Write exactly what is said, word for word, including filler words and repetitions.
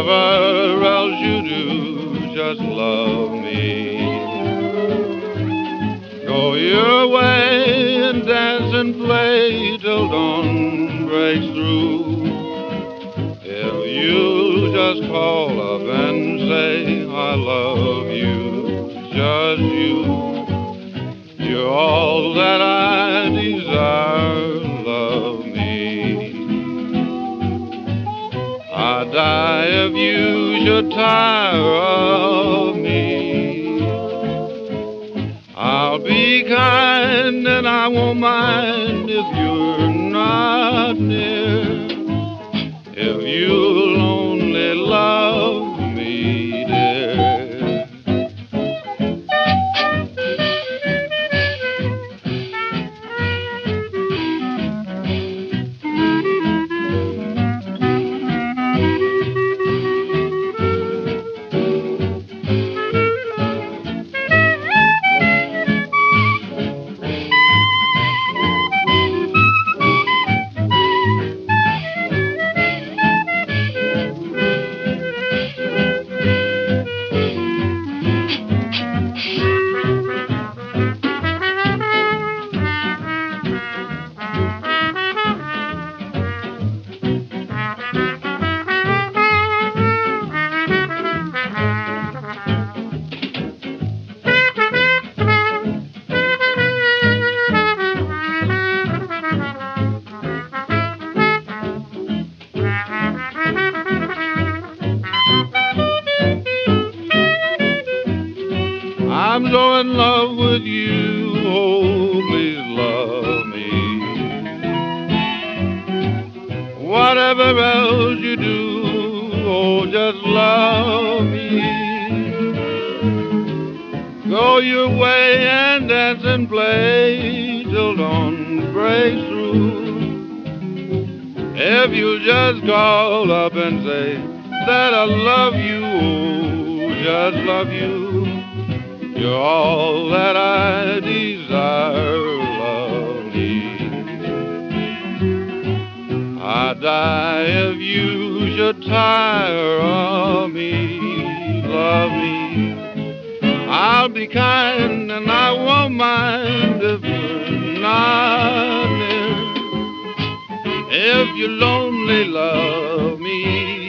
Whatever else you do, just love me. Go your way and dance and play till dawn breaks through. If you just call up and say I love you, just you, you're all that I desire. Love me. I'd die if you should tire of me. I'll be kind and I won't mind if you're not near. If you'll only love me, dear. I'm so in love with you, oh, please love me. Whatever else you do, oh, just love me. Go your way and dance and play till dawn breaks through. If you'll just call up and say that I love you, oh, just love you, you're all that I desire. Love me. I'd die if you should tire of me. Love me. I'll be kind and I won't mind if you're not near. If you'll only love me.